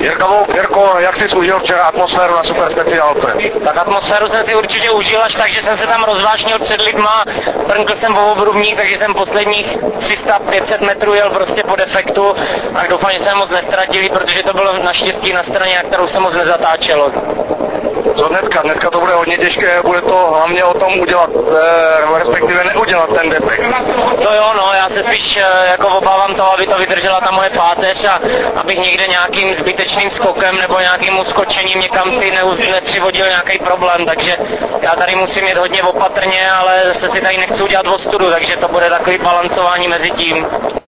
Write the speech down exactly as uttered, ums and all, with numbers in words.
Jirko, Jirko, jak jsi užil včera atmosféru na super speciálce? Tak atmosféru jsem si určitě užil až tak, že jsem se tam rozvášnil před lidma, brnkl jsem o obrubník, takže jsem posledních tři sta pět set metrů jel prostě po defektu, tak doufám, že jsem moc nestratili, protože to bylo naštěstí na straně, na kterou se moc nezatáčelo. Co dneska? Dneska to bude hodně těžké, bude to hlavně o tom udělat, eh, respektive neudělat ten defekt. To jo, no, já se spíš eh, jako obávám toho, aby to vydržela ta moje páteř a abych někde nějakým zbytečným skokem nebo nějakým uskočením někam si ne- nepřivodil nějaký problém, takže já tady musím jít hodně opatrně, ale zase si tady nechci udělat ostudu, takže to bude takový balancování mezi tím.